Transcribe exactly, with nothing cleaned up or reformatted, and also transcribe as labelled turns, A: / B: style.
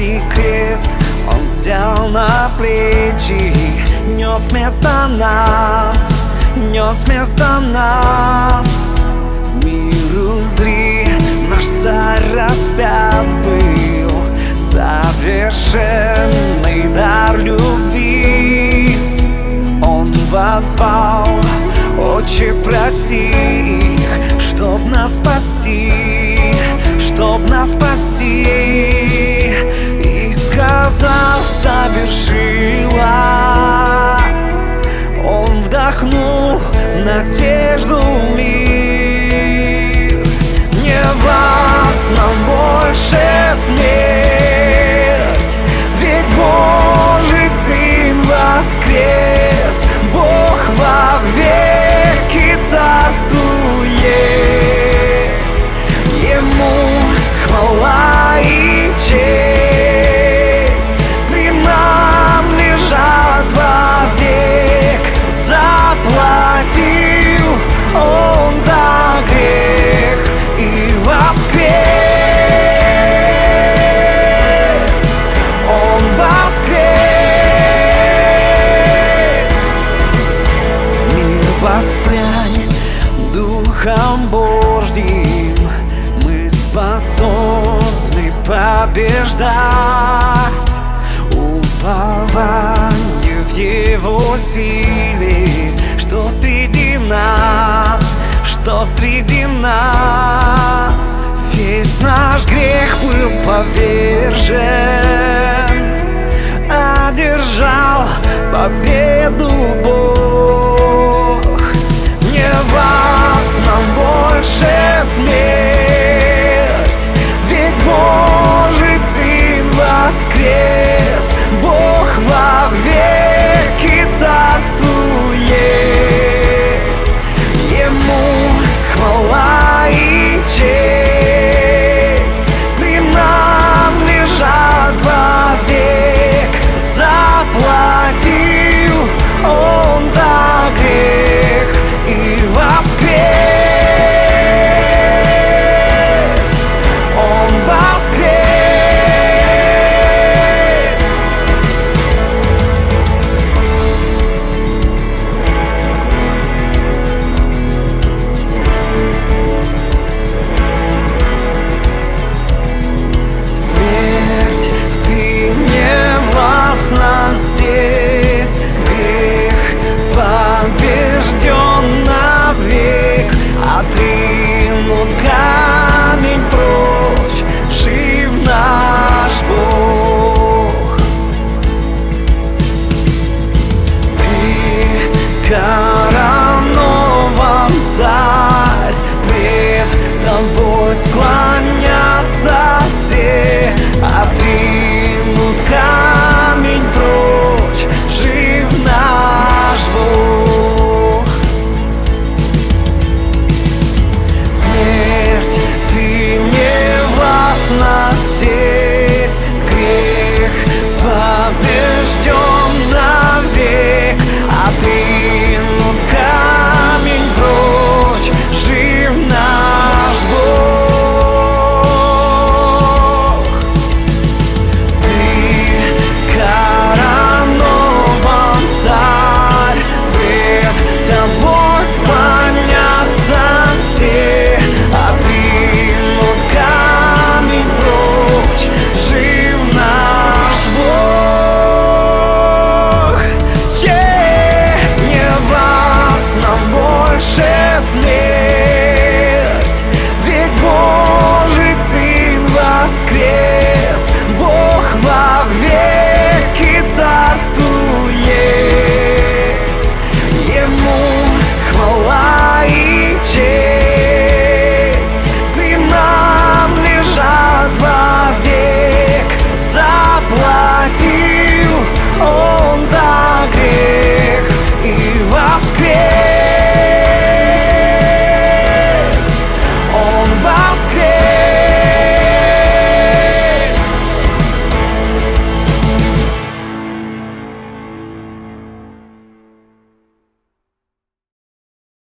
A: Горящий крест Он взял на плечи, нес вместо нас, нес вместо нас. Мир узри, наш царь распят был, совершенный дар любви. Он возвал: Отче, прости их, чтоб нас спасти, чтоб нас спасти. И сказав, совершилось, Он вдохнул надежду в мир. Не властна больше смерть, ведь Божий Сын воскрес. Бог вовеки царствует, Ему хвала и честь принадлежат вовек. Заплатил Он за грех и воскрес. Он воскрес. Мир, воспрянь Духом Божьим, мы способны побеждать. Упование в Его силе, что среди нас, что среди нас. Весь наш грех был повержен, одержал победу Бог. Не вас нам больше смерть, ведь Божий Сын воскрес. Бог вовеки царствует, Ему хвала и честь принадлежат вовек. Заплатил Он за грех и воскрес. Он воскрес. Смерть, ты не властна здесь, грех побежден навек. Отринут камень прочь, жив наш Бог. Ты коронован царь, пред тобой склоняется